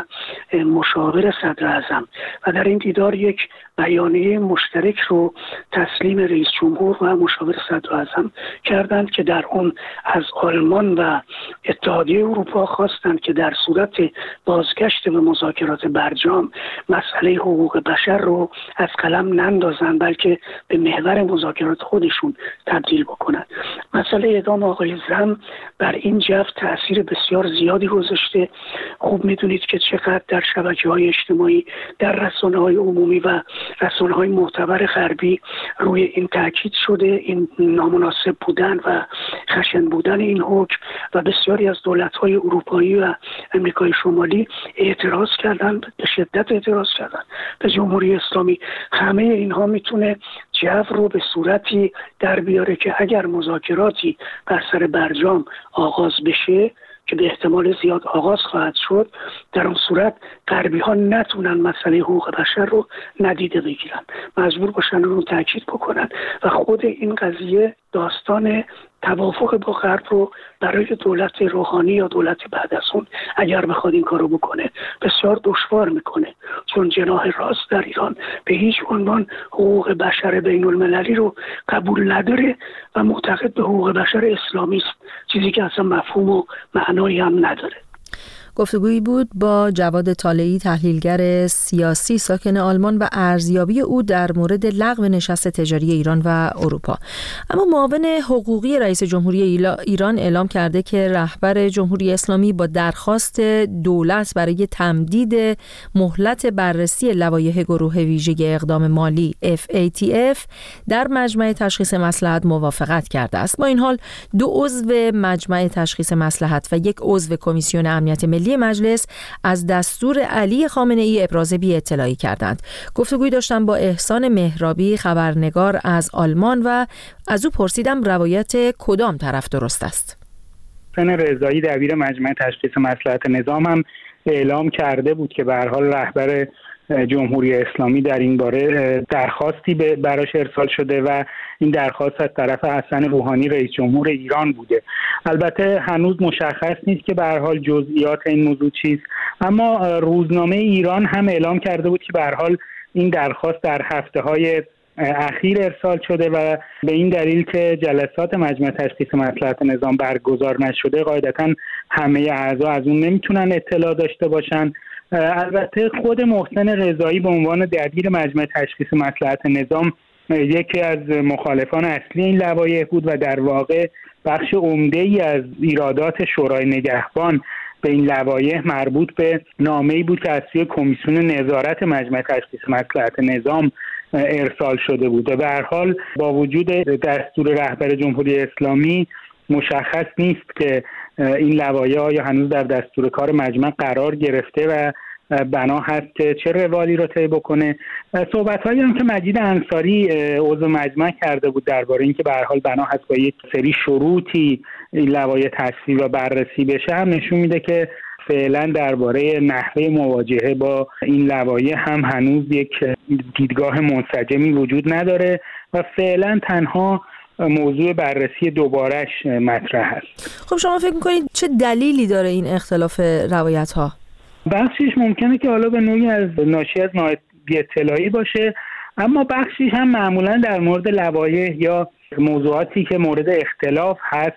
مشاور صدر اعظم و در این دیدار یک بیانیه مشترک رو تسلیم رئیس جمهور و مشاور صدر اعظم کردند که در اون از آلمان و اتحادیه اروپا خواستند که در صورت بازگشت به مذاکرات برجام مسئله حقوق بشر رو از قلم نندازن بلکه به محور مذاکرات خودشون تبدیل بکنن. مسئله اعدام آقای زم بر این جو تأثیر بسیار زیادی گذاشته. خوب میدونید که چقدر در شبکه‌های اجتماعی، در رسانه‌های عمومی و رسانه‌های معتبر غربی روی این تاکید شده، این نامناسب بودن و خشن بودن این حکم و بسیاری از دولت‌های اروپایی و امریکای شمالی اعتراض کردن، به شدت اعتراض کردن به جمهوری اسلامی. همه اینها میتونه جو رو به صورتی در بیاره که اگر مذاکراتی بر سر برجام آغاز بشه که به احتمال زیاد آغاز خواهد شد، در اون صورت غربی ها نتونن مسئله حقوق بشر رو ندیده بگیرن، مجبور باشن رو تاکید بکنن و خود این قضیه داستان توافق با غرب رو برای دولت روحانی یا دولت بعد از اون اگر بخواد این کارو بکنه بسیار دشوار میکنه، چون جناح راست در ایران به هیچ عنوان حقوق بشر بین المللی رو قبول نداره و معتقد به حقوق بشر اسلامی است، چیزی که اصلا مفهوم و معنایی هم نداره. گفتگویی بود با جواد طالعی، تحلیلگر سیاسی ساکن آلمان و ارزیابی او در مورد لغو نشست تجاری ایران و اروپا. اما معاون حقوقی رئیس جمهوری ایران اعلام کرده که رهبر جمهوری اسلامی با درخواست دولت برای تمدید مهلت بررسی لوایح گروه ویژه اقدام مالی FATF در مجمع تشخیص مصلحت موافقت کرده است. با این حال 2 عضو مجمع تشخیص مصلحت و 1 عضو کمیسیون امنیت ملی مجلس از دستور علی خامنه‌ای ابراز بی‌اطلاعی کردند. گفتگوی داشتم با احسان مهرابی، خبرنگار از آلمان، و از او پرسیدم روایت کدام طرف درست است. حسین رضایی دبیر مجمع تشخیص مصلحت نظام هم اعلام کرده بود که به هر حال رهبر جمهوری اسلامی در این باره درخواستی براش ارسال شده و این درخواست از طرف حسن روحانی رئیس جمهور ایران بوده. البته هنوز مشخص نیست که به هر حال جزئیات این موضوع چیست، اما روزنامه ایران هم اعلام کرده بود که به هر حال این درخواست در هفته‌های اخیر ارسال شده و به این دلیل که جلسات مجمع تشخیص مصلحت نظام برگزار نشده قاعدتاً همه اعضا از اون نمیتونن اطلاع داشته باشن. البته خود محسن رضایی به عنوان دبیر مجمع تشخیص مصلحت نظام یکی از مخالفان اصلی این لوایح بود و در واقع بخش عمده‌ای از ایرادات شورای نگهبان به این لوایح مربوط به نامه‌ای بود که از سوی کمیسیون نظارت مجمع تشخیص مصلحت نظام ارسال شده بود و به هر حال با وجود دستور رهبر جمهوری اسلامی مشخص نیست که این لوایح یا هنوز در دستور کار مجمع قرار گرفته و بنا هست که چه روالی رو طی بکنه. صحبت‌هایی هم که مجید انصاری عضو مجمع کرده بود درباره اینکه به هر حال بنا هست با یک سری شروطی این لوایح تصویب و بررسی بشه هم نشون میده که فعلا درباره نحوه مواجهه با این لوایح هم هنوز یک دیدگاه منسجمی وجود نداره و فعلا تنها موضوع بررسی دوبارش مطرح است. خب شما فکر می‌کنید چه دلیلی داره این اختلاف روایت‌ها؟ بخشیش ممکنه که حالا به نوعی از ناشی از بی‌اطلاعی باشه، اما بخشیش هم معمولا در مورد لوایح یا موضوعاتی که مورد اختلاف هست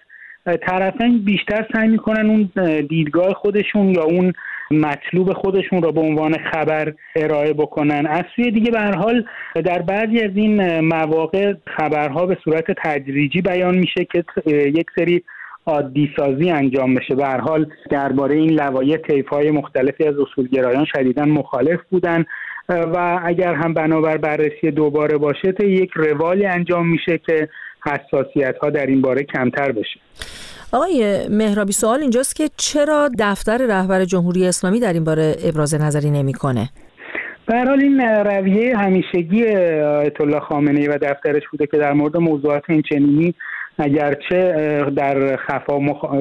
طرفین بیشتر سعی میکنن اون دیدگاه خودشون یا اون مطلوب خودشون را به عنوان خبر ارائه بکنن. از سوی دیگه به هر حال در بعضی از این مواقع خبرها به صورت تدریجی بیان میشه که یک سری عادی سازی انجام بشه. به هر حال درباره این لوایح طیف‌های مختلفی از اصولگرایان شدیداً مخالف بودن و اگر هم بنابر بررسی دوباره باشه تا یک روالی انجام میشه که حساسیت‌ها در این باره کمتر بشه. آقای مهرابی، سوال اینجاست که چرا دفتر رهبر جمهوری اسلامی در این باره ابراز نظری نمی‌کنه؟ به هر حال این رویه همیشگی آیت الله خامنه‌ای و دفترش بوده که در مورد موضوعات این چنینی اگرچه در خفا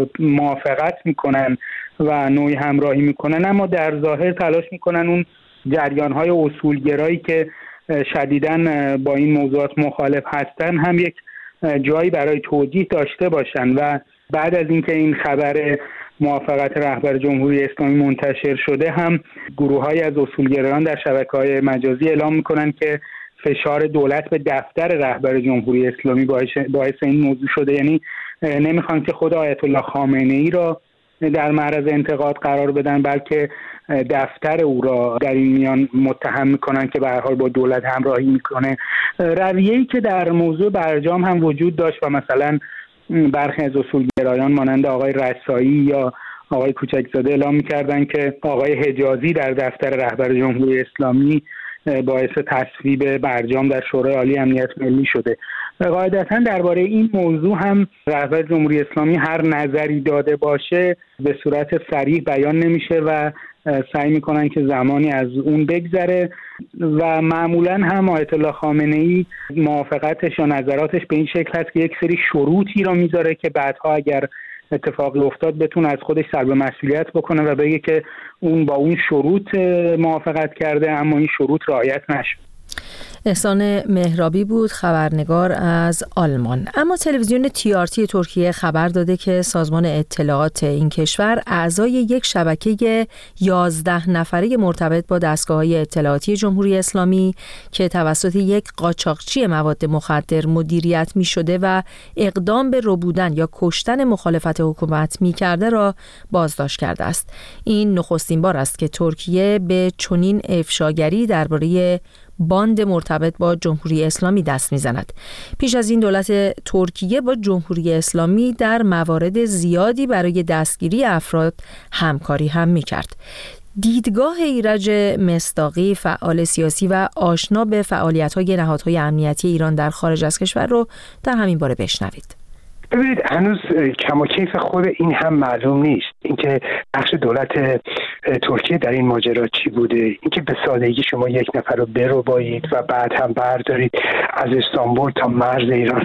موافقت میکنن و نوعی همراهی میکنن، اما در ظاهر تلاش میکنن اون جریان‌های اصولگرایی که شدیداً با این موضوعات مخالف هستن هم یک جایی برای توضیح داشته باشن. و بعد از اینکه این خبر موافقت رهبر جمهوری اسلامی منتشر شده هم گروه‌هایی از اصولگرایان در شبکه‌های مجازی اعلام می‌کنن که فشار دولت به دفتر رهبر جمهوری اسلامی باعث این موضوع شده. یعنی نمیخوان که خود آیت الله خامنه‌ای را در معرض انتقاد قرار بدن، بلکه دفتر او را در این میان متهم میکنن که به هر حال با دولت همراهی میکنه. رویه‌ای که در موضوع برجام هم وجود داشت و مثلا برخی از اصولگرایان مانند آقای رسایی یا آقای کوچکزاده اعلام میکردن که آقای حجازی در دفتر رهبر جمهوری اسلامی باعث تصویب برجام در شورای عالی امنیت ملی شده. قاعدتاً درباره این موضوع هم رهبر جمهوری اسلامی هر نظری داده باشه به صورت صریح بیان نمیشه و سعی میکنن که زمانی از اون بگذره و معمولاً هم آیت الله خامنه‌ای موافقتش یا نظراتش به این شکل هست که یک سری شروطی را میذاره که بعدها اگر اتفاقی افتاد بتونه از خودش سلب مسئولیت بکنه و بگه که اون با اون شروط موافقت کرده اما این شروط رعایت نشد. احسان مهرابی بود، خبرنگار از آلمان. اما تلویزیون TRT ترکیه خبر داده که سازمان اطلاعات این کشور اعضای یک شبکه 11 نفره مرتبط با دستگاه‌های اطلاعاتی جمهوری اسلامی که توسط یک قاچاقچی مواد مخدر مدیریت می‌شده و اقدام به ربودن یا کشتن مخالفت حکومت می‌کرده را بازداشت کرده است. این نخستین بار است که ترکیه به چنین افشاگری درباره باند مرتبط با جمهوری اسلامی دست میزند. پیش از این دولت ترکیه با جمهوری اسلامی در موارد زیادی برای دستگیری افراد همکاری هم میکرد. دیدگاه ایرج مصداقی، فعال سیاسی و آشنا به فعالیت‌های نهادهای امنیتی ایران در خارج از کشور رو در همین باره بشنوید. ببینید هنوز کم و کیف خود این هم معلوم نیست. اینکه بخش دولت ترکیه در این ماجرا چی بوده، اینکه به سادگی شما یک نفر رو بربایید و بعد هم بردارید از استانبول تا مرز ایران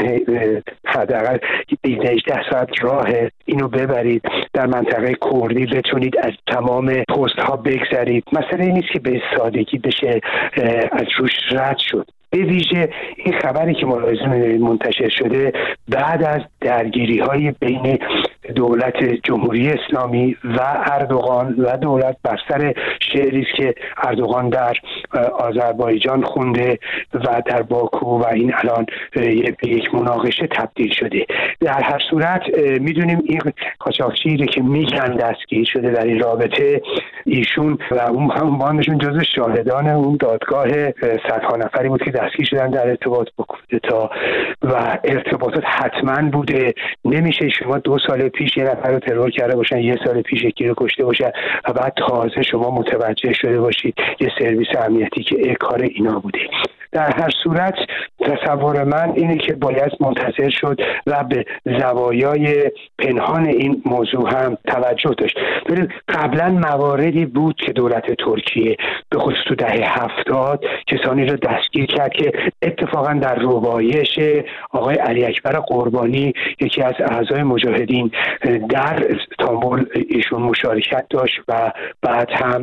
حداقل 18 ساعت راه اینو ببرید در منطقه کردی بتونید از تمام پست ها بگذرید، مسئله نیست که به سادگی بشه از روش رد شد. به ویژه این خبری که ملاحظه می‌کنید منتشر شده بعد از درگیری‌های بین دولت جمهوری اسلامی و اردوغان و دولت بر سر شعری که اردوغان در آذربایجان خونده و در باکو و این الان به یک مناقشه تبدیل شده. در هر صورت میدونیم این قاچاقچی که میگن دستگیر شده در این رابطه، ایشون و اون هم باندشون جزو شاهدان اون دادگاه صدها نفری بود که دستگیر شدن در ارتباط با کودتا و ارتباطات حتما بوده. نمیشه شما 2 سال پیش یه نفر رو ترور کرده باشن، 1 سال پیش یکی رو کشته باشن و بعد تازه شما متوجه شده باشید یه سرویس امنیتی که کار اینا بوده. در هر صورت تصور من اینه که باید منتظر شد و به زوایای پنهان این موضوع هم توجه داشت. قبلا مواردی بود که دولت ترکیه به خصوص تو دهه 70 کسانی رو دستگیر کرد که اتفاقا در ربایش آقای علی اکبر قربانی یکی از اعضای مجاهدین در استانبول ایشون مشارکت داشت و بعد هم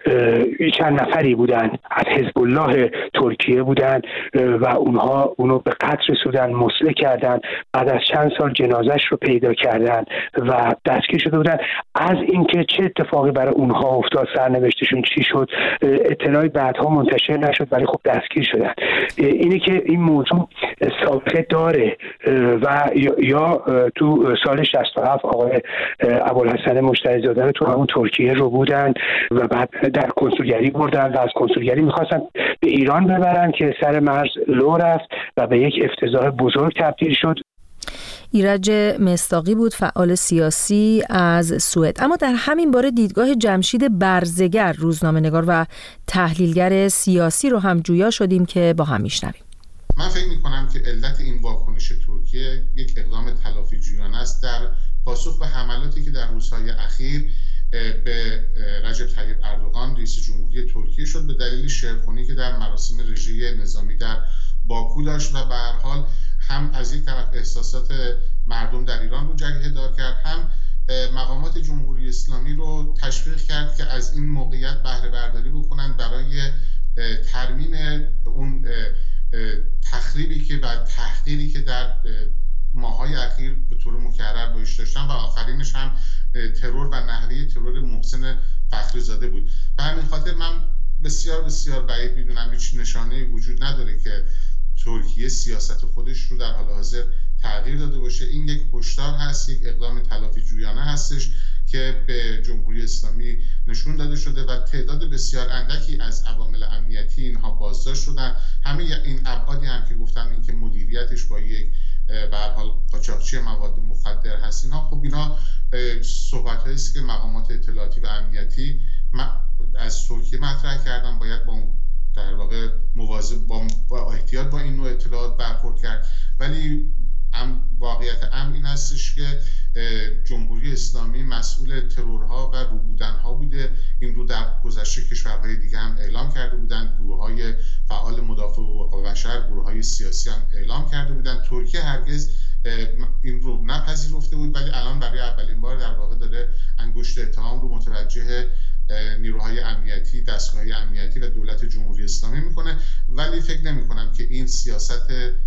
چند نفری بودن از حزب الله ترکیه بودن و اونها اونو به قتل رسوندن، مسلح کردن، بعد از چند سال جنازش رو پیدا کردن و دستگیر شده بودن. از اینکه چه اتفاقی برای اونها افتاد، سرنوشتشون چی شد، اطلاعی بعدها منتشر نشد ولی خب دستگیر شدن. اینه که این موضوع سابقه داره و یا تو سال 67 آقای ابوالحسن مشتری‌زاده رو تو همون ترکیه رو بودن و بعد در کنسولگری بردن و از کنسولگری می‌خواستن به ایران ببرن که سر مرز لو رفت و به یک افتضاح بزرگ تبدیل شد. ایرج مصداقی بود، فعال سیاسی از سوئد. اما در همین باره دیدگاه جمشید برزگر، روزنامه‌نگار و تحلیلگر سیاسی رو هم جویا شدیم که با هم میشنویم. من فکر می‌کنم که علت این واکنش ترکیه یک اقدام تلافی جویانه است در پاسخ به حملاتی که در روزهای اخیر به رجب طیب اردوغان رئیس جمهوری ترکیه شد به دلیل شعرخوانی که در مراسم رژه نظامی در باکو داشت و به هر حال هم از یک طرف احساسات مردم در ایران رو جریحه‌دار کرد، هم مقامات جمهوری اسلامی رو تشویق کرد که از این موقعیت بهره برداری بکنن برای ترمیم اون تخریبی که ترکیه و تحقیری که در ماهای اخیر به طور مکرر باش داشتن و آخرینش هم ترور و نهریه ترور محسن فخریزاده بود. به همین خاطر من بسیار بسیار بعید میدونم هیچ نشانه‌ای وجود نداره که ترکیه سیاست خودش رو در حال حاضر تغییر داده باشه. این یک هشدار هست، یک اقدام تلافی جویانه هستش که به جمهوری اسلامی نشون داده شده و تعداد بسیار اندکی از عوامل امنیتی اینها بازداشت شدن. همه این ابعادی هم که گفتم، این که مدیریتش با یک به هر حال قاچاقچی مواد مخدر هست، اینها خب اینا صحبت‌هایی است که مقامات اطلاعاتی و امنیتی از ترکیه مطرح کردن. باید با در واقع مواظب با احتیاط با این نوع اطلاعات برخورد کرد. ولی واقعیت امر این هستش که جمهوری اسلامی مسئول ترورها و روبودنها بوده. این رو در گذشته کشورهای دیگه هم اعلام کرده بودند، گروه‌های فعال مدافع حقوق بشر، گروه‌های سیاسی هم اعلام کرده بودند. ترکیه هرگز این رو نپذیرفته بود، ولی الان برای اولین بار در واقع داره انگشت اتهام رو متوجه نیروهای امنیتی، دستگاه‌های امنیتی و دولت جمهوری اسلامی میکنه. ولی فکر نمی‌کنم که این سیاست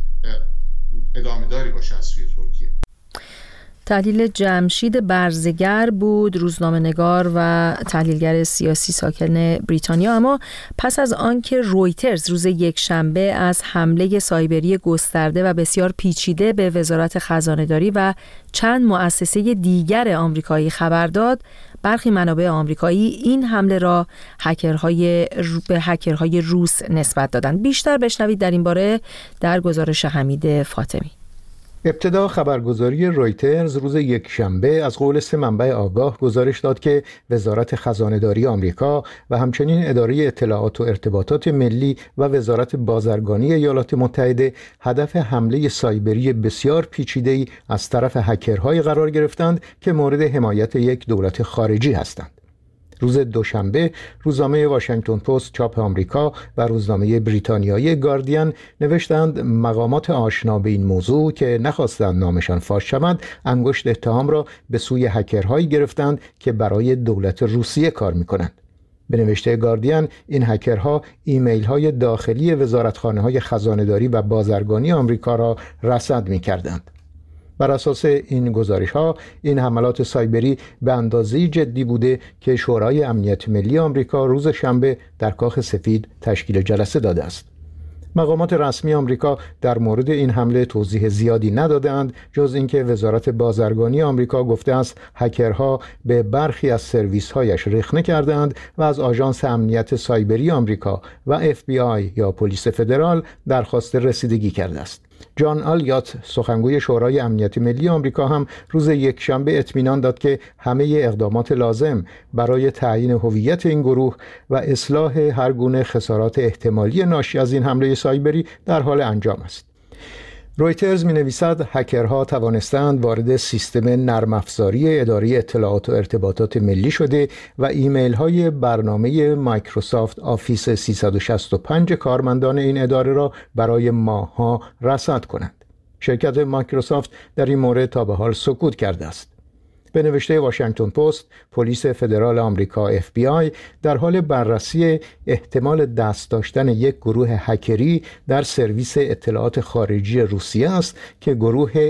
ادامه داری باشه از سوی ترکیه. تحلیل جمشید برزگر بود، روزنامه‌نگار و تحلیلگر سیاسی ساکن بریتانیا. اما پس از آنکه رویترز روز یکشنبه از حمله سایبری گسترده و بسیار پیچیده به وزارت خزانه‌داری و چند مؤسسه دیگر آمریکایی خبر داد، برخی منابع آمریکایی این حمله را به هکرهای روس نسبت دادند. بیشتر بشنوید در این باره در گزارش حمید فاطمی. ابتدا خبرگزاری رویترز روز یکشنبه از قول 3 منبع آگاه گزارش داد که وزارت خزانه‌داری آمریکا و همچنین اداره اطلاعات و ارتباطات ملی و وزارت بازرگانی ایالات متحده هدف حمله سایبری بسیار پیچیده‌ای از طرف هکرهای قرار گرفتند که مورد حمایت یک دولت خارجی هستند. روز دوشنبه روزنامه واشنگتن پست چاپ آمریکا و روزنامه بریتانیایی گاردین نوشتند مقامات آشنا به این موضوع که نخواستند نامشان فاش شود، انگشت اتهام را به سوی هکرهایی گرفتند که برای دولت روسیه کار می‌کنند. به نوشته گاردین، این هکرها ایمیل‌های داخلی وزارتخانه‌های خزانه‌داری و بازرگانی آمریکا را رصد می‌کردند. بر اساس این گزارش‌ها، این حملات سایبری به اندازه‌ای جدی بوده که شورای امنیت ملی آمریکا روز شنبه در کاخ سفید تشکیل جلسه داده است. مقامات رسمی آمریکا در مورد این حمله توضیح زیادی ندادند، جز اینکه وزارت بازرگانی آمریکا گفته است هکرها به برخی از سرویس‌هایش رخنه کردند و از آژانس امنیت سایبری آمریکا و FBI یا پلیس فدرال درخواست رسیدگی کرده است. جان آلیات، سخنگوی شورای امنیت ملی آمریکا، هم روز یکشنبه اطمینان داد که همه اقدامات لازم برای تعیین هویت این گروه و اصلاح هر گونه خسارات احتمالی ناشی از این حمله سایبری در حال انجام است. رویترز می‌نویسد هکرها توانستند وارد سیستم نرم افزاری اداره اطلاعات و ارتباطات ملی شده و ایمیل‌های برنامه مایکروسافت آفیس 365 کارمندان این اداره را برای ماه‌ها رصد کنند. شرکت مایکروسافت در این مورد تا به حال سکوت کرده است. به نوشته واشنگتن پست، پلیس فدرال آمریکا FBI در حال بررسی احتمال دست داشتن یک گروه هکری در سرویس اطلاعات خارجی روسیه است که گروه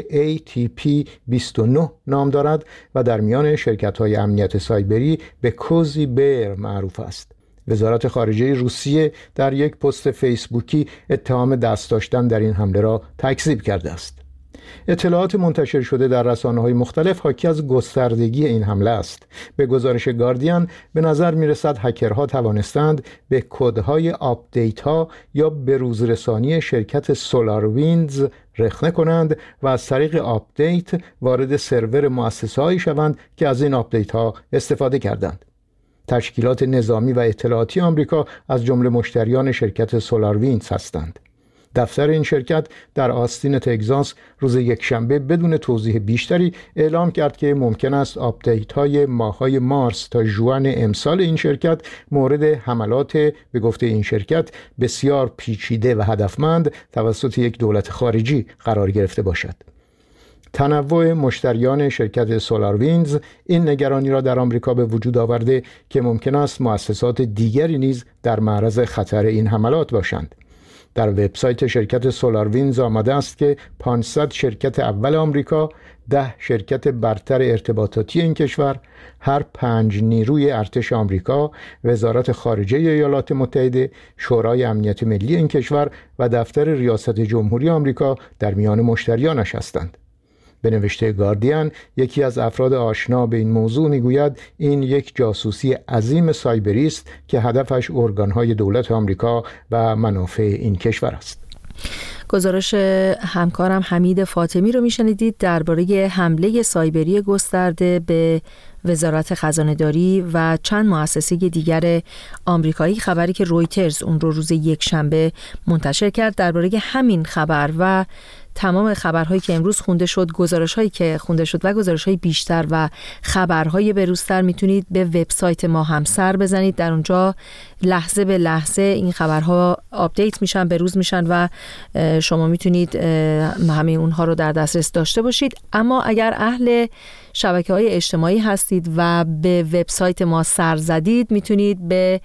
ATP29 نام دارد و در میان شرکت‌های امنیت سایبری به کوزی بیر معروف است. وزارت خارجه روسیه در یک پست فیسبوکی اتهام دست داشتن در این حمله را تکذیب کرده است. اطلاعات منتشر شده در رسانه‌های مختلف حاکی از گستردگی این حمله است. به گزارش گاردین به نظر می‌رسد هکرها توانستند به کدهای آپدیت‌ها یا بروزرسانی شرکت سولارویندز رخنه کنند و از طریق آپدیت وارد سرور مؤسسه‌هایی شوند که از این آپدیت‌ها استفاده کردند. تشکیلات نظامی و اطلاعاتی آمریکا از جمله مشتریان شرکت سولارویندز هستند. دفتر این شرکت در آستین تگزاس روز یکشنبه بدون توضیح بیشتری اعلام کرد که ممکن است آپدیت‌های ماه‌های مارس تا ژوئن امسال این شرکت مورد حملات به گفته این شرکت بسیار پیچیده و هدفمند توسط یک دولت خارجی قرار گرفته باشد. تنوع مشتریان شرکت سولارویندز این نگرانی را در آمریکا به وجود آورده که ممکن است مؤسسات دیگری نیز در معرض خطر این حملات باشند. در وبسایت شرکت سولاروینز آمده است که 500 شرکت اول آمریکا، 10 شرکت برتر ارتباطاتی این کشور، هر 5 نیروی ارتش آمریکا، وزارت خارجه ایالات متحده، شورای امنیت ملی این کشور و دفتر ریاست جمهوری آمریکا در میان مشتریانش هستند. به نوشته گاردین، یکی از افراد آشنا به این موضوع میگوید این یک جاسوسی عظیم سایبری است که هدفش ارگانهای دولت آمریکا و منافع این کشور است. گزارش همکارم حمید فاطمی رو میشنیدید درباره حمله سایبری گسترده به وزارت خزانه‌داری و چند مؤسسه دیگر آمریکایی، خبری که رویترز اون رو روز یکشنبه منتشر کرد. درباره همین خبر و تمام خبرهایی که امروز خونده شد، گزارش‌هایی که خونده شد و گزارش‌های بیشتر و خبرهای بروزتر میتونید به وبسایت ما هم سر بزنید. در اونجا لحظه به لحظه این خبرها آپدیت میشن، بروز میشن و شما میتونید همه اونها رو در دسترس داشته باشید. اما اگر اهل شبکه‌های اجتماعی هستید و به وبسایت ما سر زدید، میتونید به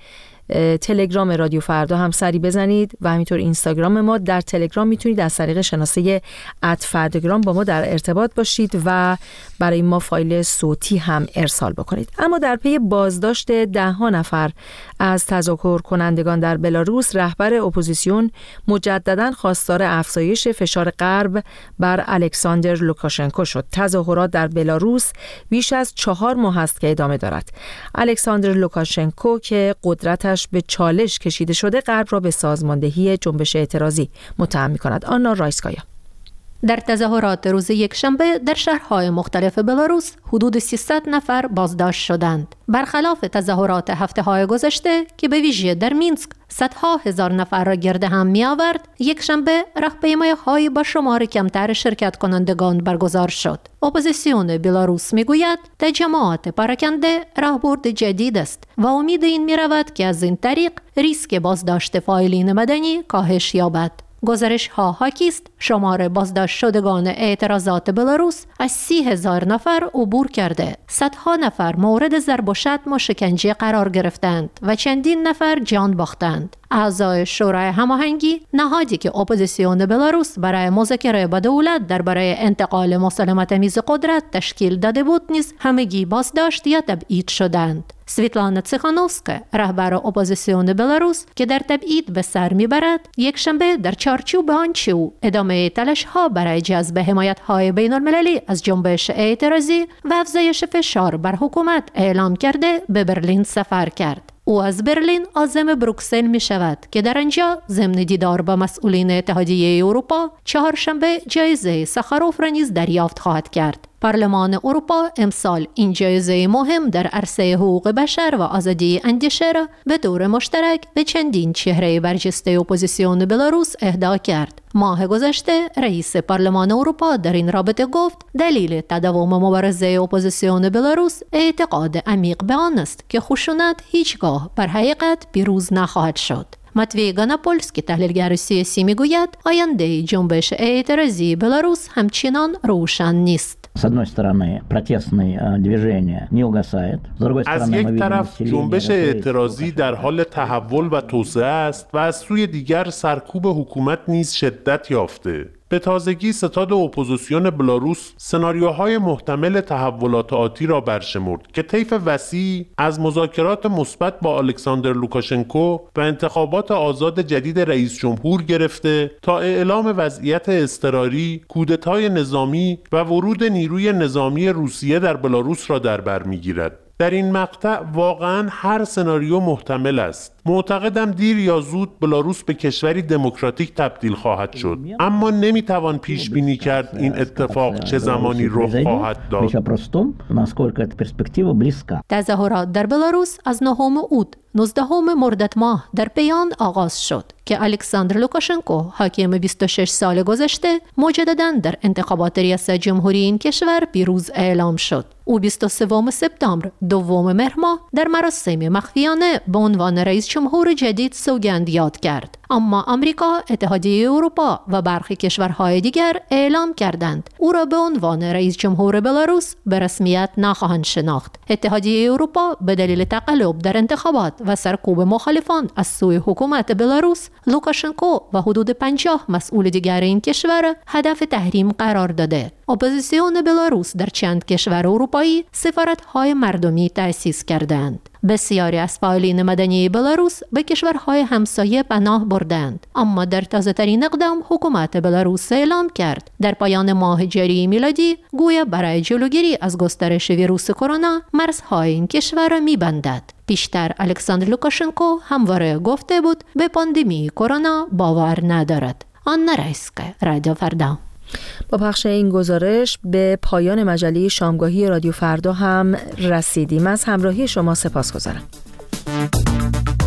تلگرام رادیو فردا هم سری بزنید و همینطور اینستاگرام ما. در تلگرام میتونید از طریق شناسه @فرداگرام با ما در ارتباط باشید و برای ما فایل صوتی هم ارسال بکنید. اما در پی بازداشت 10 نفر از تظاهر کنندگان در بلاروس، رهبر اپوزیسیون مجدداً خواستار افزایش فشار غرب بر الکساندر لوکاشنکو شد. تظاهرات در بلاروس بیش از 4 ماه است که ادامه دارد. الکساندر لوکاشنکو که قدرتش به چالش کشیده شده، غرب را به سازماندهی جنبش اعتراضی متهم می‌کند. آنا رایسکایا. در تظاهرات روز یکشنبه در شهرهای مختلف بلاروس حدود 300 نفر بازداشت شدند. برخلاف تظاهرات هفته‌های گذشته که به ویژه در مینسک صدها هزار نفر را گرد هم می آورد، یکشنبه راهپیمایی‌های با شمار کمتر شرکت کنندگان برگزار شد. اپوزیسیون بلاروس می گوید تجمعات پراکنده راهبرد جدید است و امید این می رود که از این طریق ریسک بازداشت فاعلین مدنی کاهش یابد. گزارش ها حاکی است شمار بازداشت شدگان اعتراضات بلاروس از 30,000 نفر عبور کرده. صدها نفر مورد ضرب و شتم و شکنجه قرار گرفتند و چندین نفر جان باختند. اعضای شورای هماهنگی، نهادی که اپوزیسیون بلاروس برای مذاکره با دولت درباره انتقال مسالمت‌آمیز قدرت تشکیل داده بود، نیز همگی بازداشت یا تبعید شدند. سویتلانا تسیخانوفسکا، رهبر اپوزیسیون بلاروس که در تبعید به سر میبرد، یکشنبه در چارچوب آنچه او ادامه تلاش‌ها برای جذب حمایت‌های بین‌المللی از جنبش اعتراضی و افزایش فشار بر حکومت اعلام کرده به برلین سفر کرد. او از برلین عازم بروکسل می شود که در آنجا ضمن دیدار با مسئولین اتحادیه اروپا چهارشنبه جایزه ساخاروف را نیز دریافت خواهد کرد. پارلمان اروپا امسال این جایزه مهم در عرصه حقوق بشر و آزادی اندیشه را به طور مشترک به چندین چهره برجسته اپوزیسیون بلاروس اهدا کرد. ماه گذشته رئیس پارلمان اروپا در این رابطه گفت دلیل تداوم مبارزه اپوزیسیون بلاروس اعتقاد عمیق به آن است که خشونت هیچگاه بر حقیقت پیروز نخواهد شد. ماتوی گاناپولسکی، تحلیلگر سیاسی، میگوید آینده جنبش اعتراضی بلاروس همچنان روشن نیست. از یک طرف جنبش اعتراضی در حال تحول و توسعه است و از سوی دیگر سرکوب حکومت نیز شدت یافته. به تازگی ستاد اپوزیسیون بلاروس سناریوهای محتمل تحولات آتی را برشمرد که طیف وسیع از مذاکرات مثبت با الکساندر لوکاشنکو و انتخابات آزاد جدید رئیس جمهور گرفته تا اعلام وضعیت اضطراری، کودتای نظامی و ورود نیروی نظامی روسیه در بلاروس را در بر می‌گیرد. در این مقطع واقعاً هر سناریو محتمل است. معتقدم دیر یا زود بلاروس به کشوری دموکراتیک تبدیل خواهد شد، اما نمیتوان پیش بینی کرد این اتفاق چه زمانی رخ خواهد داد. تظاهرات در بلاروس از 9 اوت 19 مرداد ماه در پیان آغاز شد که الکساندر لوکاشنکو، حاکم 26 سال گذشته، مجدداً در انتخابات ریاست جمهوری این کشور پیروز اعلام شد. او 23 سپتامبر 2 مهر ماه در مراسم مخفیانه به عنوان رئیس جمهور جدید سوگند یاد کرد. اما آمریکا، اتحادیه اروپا و برخی کشورهای دیگر اعلام کردند او را به عنوان رئیس جمهور بلاروس به رسمیت نخواهند شناخت. اتحادیه اروپا به دلیل تقلب در انتخابات و سرکوب مخالفان از سوی حکومت بلاروس، لوکاشنکو و حدود 50 مسئول دیگر این کشور هدف تحریم قرار داده. اپوزیسیون بلاروس در چند کشور اروپایی سفارت‌های مردمی تأسیس کردند. بسیاری از فعالین مدنی بلاروس به کشورهای همسایه پناه بردند، اما در تازه‌ترین اقدام حکومت بلاروس اعلام کرد در پایان ماه جاری میلادی گویا برای جلوگیری از گسترش ویروس کرونا مرزهای این کشور می‌بندد. پیشتر الکساندر لوکاشنکو همواره گفته بود به پاندمی کرونا باور ندارد. آنا رایسکا، رادیو فردا. با پخش این گزارش به پایان مجله شامگاهی رادیو فردا هم رسیدیم. از همراهی شما سپاسگزارم.